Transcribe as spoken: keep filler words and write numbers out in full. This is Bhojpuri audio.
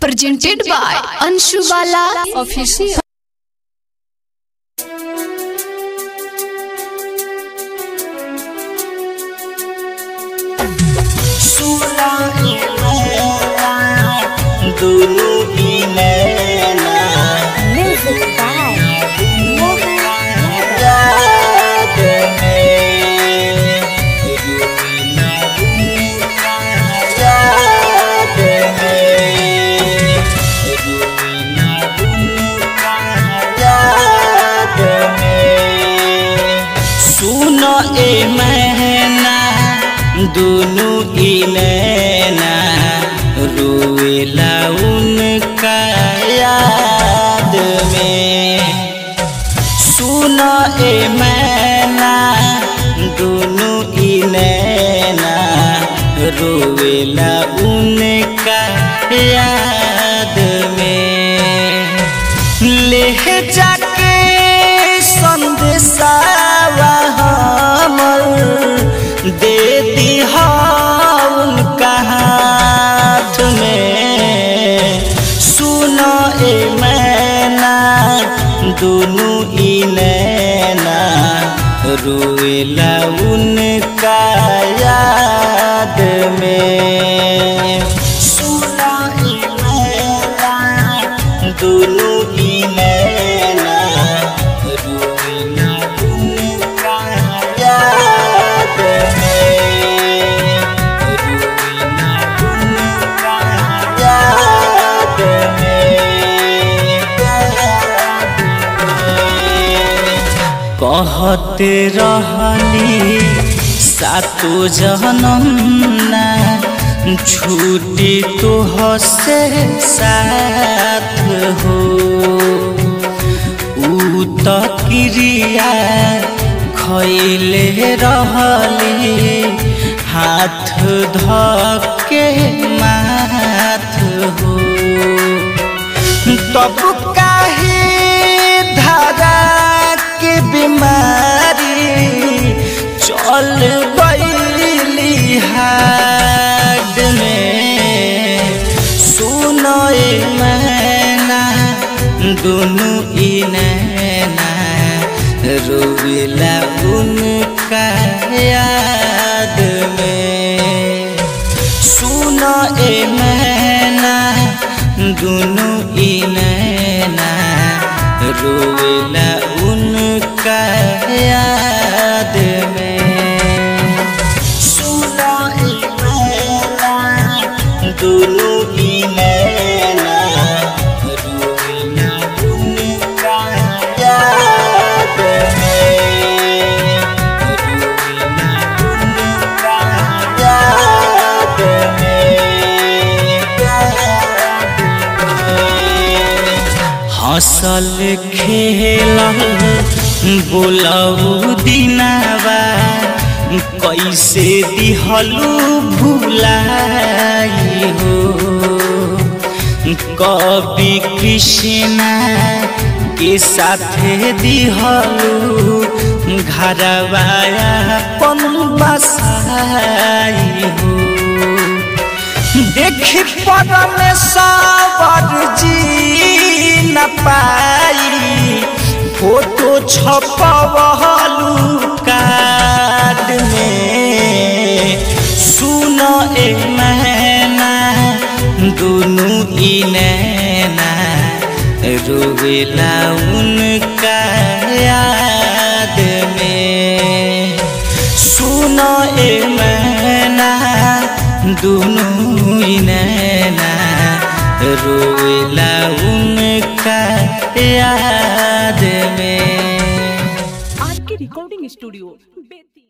Presented by Anshu Bala Official. ए महना दोनों की नैना रोएला उनका याद में। सुनो ए मैना दोनों की नैना रोएला उनका याद में। ले जाके संदेशा दे दी उनका हाथ में। सुनो ए मैना दोनों ही नैना रोएला उनका याद में। सुनो ए मैना दोनों ही नैना रोएला उनका याद कहते रहनी सातो जन्म ना छूटी तो हसे साथ हो। ऊ तो क्रिया खैले रहली हाथ धके माथ हो। तब काहे धारा के बीमारी चल गईली हाड में। सुनो ए मैना दोनों ही नैना रोएला उनका याद में। सुनो ए मैना दोनों ही नैना रोएला उनका याद में। सुनो ए मैना दोनों ही नैना रोएला उनका याद में। रोएला उनका याद में। हसल खेलल बोलऊ दिनावा कैसे दिहलू भुलाई हो। कवि कृष्णा के साथे दिहलू घरवाया पन बसाई हो। देखी परमेश्वर जी न पाई फोटो छपवलू कार्ड में। सुनो ए मैना दोनों ही नैना रोएला उनका याद में। सुनो ए मैना दोनों ही नैना रोएला उनका याद में। आज के रिकॉर्डिंग स्टूडियो।